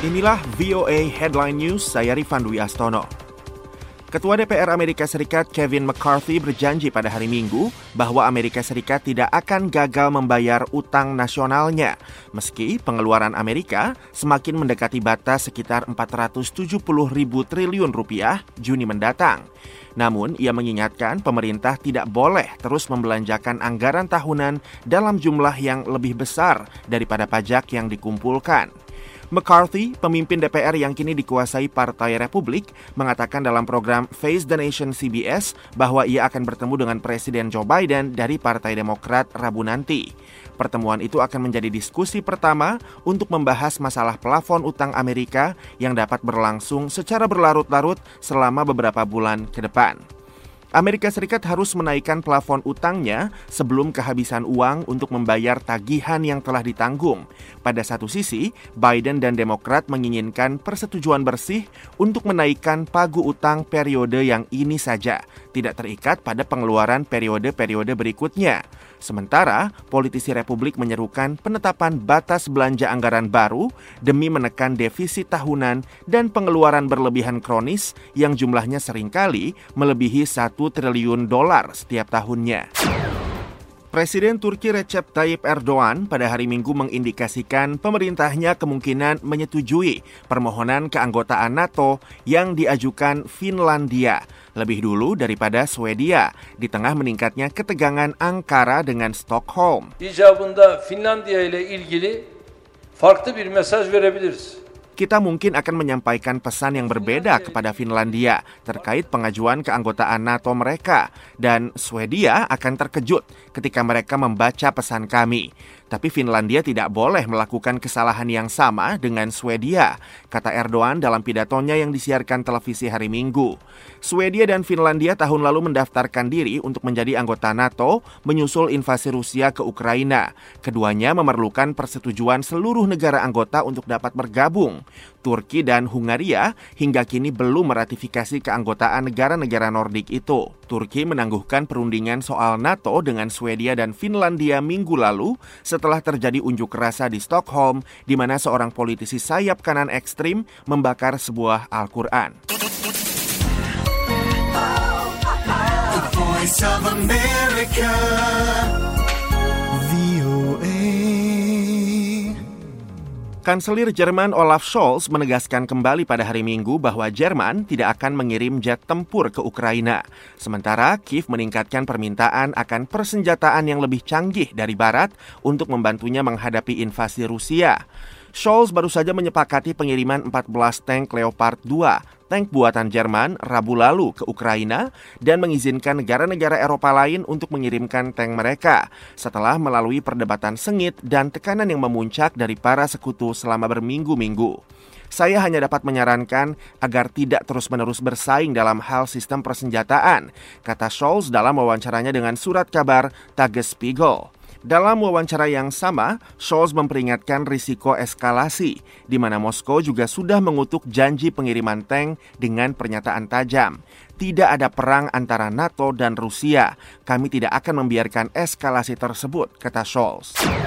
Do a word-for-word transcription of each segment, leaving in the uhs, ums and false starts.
Inilah V O A Headline News, saya Rifan Dwi Astono. Ketua D P R Amerika Serikat Kevin McCarthy berjanji pada hari Minggu bahwa Amerika Serikat tidak akan gagal membayar utang nasionalnya, meski pengeluaran Amerika semakin mendekati batas sekitar empat ratus tujuh puluh ribu triliun rupiah Juni mendatang. Namun, ia mengingatkan pemerintah tidak boleh terus membelanjakan anggaran tahunan dalam jumlah yang lebih besar daripada pajak yang dikumpulkan. McCarthy, pemimpin D P R yang kini dikuasai Partai Republik, mengatakan dalam program Face the Nation C B S bahwa ia akan bertemu dengan Presiden Joe Biden dari Partai Demokrat Rabu nanti. Pertemuan itu akan menjadi diskusi pertama untuk membahas masalah plafon utang Amerika yang dapat berlangsung secara berlarut-larut selama beberapa bulan ke depan. Amerika Serikat harus menaikkan plafon utangnya sebelum kehabisan uang untuk membayar tagihan yang telah ditanggung. Pada satu sisi, Biden dan Demokrat menginginkan persetujuan bersih untuk menaikkan pagu utang periode yang ini saja, tidak terikat pada pengeluaran periode-periode berikutnya. Sementara, politisi Republik menyerukan penetapan batas belanja anggaran baru demi menekan defisit tahunan dan pengeluaran berlebihan kronis yang jumlahnya seringkali melebihi satu triliun dolar setiap tahunnya. Presiden Turki Recep Tayyip Erdogan pada hari Minggu mengindikasikan pemerintahnya kemungkinan menyetujui permohonan keanggotaan NATO yang diajukan Finlandia lebih dulu daripada Swedia di tengah meningkatnya ketegangan Ankara dengan Stockholm. İcabında Finlandiya ile ilgili farklı bir mesaj verebiliriz. Kita mungkin akan menyampaikan pesan yang berbeda kepada Finlandia terkait pengajuan keanggotaan NATO mereka, dan Swedia akan terkejut ketika mereka membaca pesan kami. Tapi Finlandia tidak boleh melakukan kesalahan yang sama dengan Swedia, kata Erdogan dalam pidatonya yang disiarkan televisi hari Minggu. Swedia dan Finlandia tahun lalu mendaftarkan diri untuk menjadi anggota NATO menyusul invasi Rusia ke Ukraina. Keduanya memerlukan persetujuan seluruh negara anggota untuk dapat bergabung. Turki dan Hungaria hingga kini belum meratifikasi keanggotaan negara-negara Nordik itu. Turki menangguhkan perundingan soal NATO dengan Swedia dan Finlandia minggu lalu setelah terjadi unjuk rasa di Stockholm di mana seorang politisi sayap kanan ekstrim membakar sebuah Al-Quran. The Voice of America. Kanselir Jerman Olaf Scholz menegaskan kembali pada hari Minggu bahwa Jerman tidak akan mengirim jet tempur ke Ukraina. Sementara Kiev meningkatkan permintaan akan persenjataan yang lebih canggih dari Barat untuk membantunya menghadapi invasi Rusia. Scholz baru saja menyepakati pengiriman empat belas tank Leopard dua, tank buatan Jerman, Rabu lalu ke Ukraina dan mengizinkan negara-negara Eropa lain untuk mengirimkan tank mereka setelah melalui perdebatan sengit dan tekanan yang memuncak dari para sekutu selama berminggu-minggu. Saya hanya dapat menyarankan agar tidak terus-menerus bersaing dalam hal sistem persenjataan, kata Scholz dalam wawancaranya dengan surat kabar Tagesspiegel. Dalam wawancara yang sama, Scholz memperingatkan risiko eskalasi, di mana Moskow juga sudah mengutuk janji pengiriman tank dengan pernyataan tajam. Tidak ada perang antara NATO dan Rusia. Kami tidak akan membiarkan eskalasi tersebut, kata Scholz.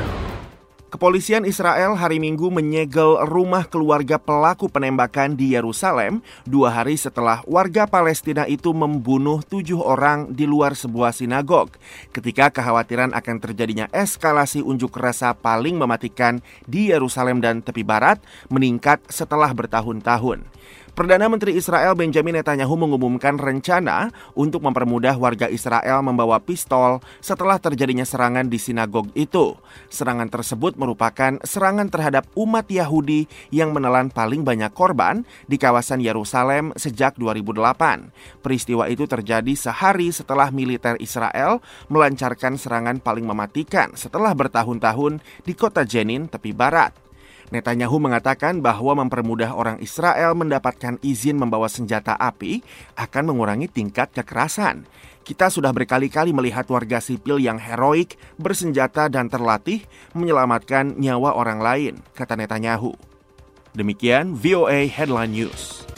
Kepolisian Israel hari Minggu menyegel rumah keluarga pelaku penembakan di Yerusalem dua hari setelah warga Palestina itu membunuh tujuh orang di luar sebuah sinagog ketika kekhawatiran akan terjadinya eskalasi unjuk rasa paling mematikan di Yerusalem dan tepi barat meningkat setelah bertahun-tahun. Perdana Menteri Israel Benjamin Netanyahu mengumumkan rencana untuk mempermudah warga Israel membawa pistol setelah terjadinya serangan di sinagog itu. Serangan tersebut merupakan serangan terhadap umat Yahudi yang menelan paling banyak korban di kawasan Yerusalem sejak dua ribu delapan. Peristiwa itu terjadi sehari setelah militer Israel melancarkan serangan paling mematikan setelah bertahun-tahun di kota Jenin, tepi barat. Netanyahu mengatakan bahwa mempermudah orang Israel mendapatkan izin membawa senjata api akan mengurangi tingkat kekerasan. Kita sudah berkali-kali melihat warga sipil yang heroik, bersenjata dan terlatih menyelamatkan nyawa orang lain, kata Netanyahu. Demikian V O A Headline News.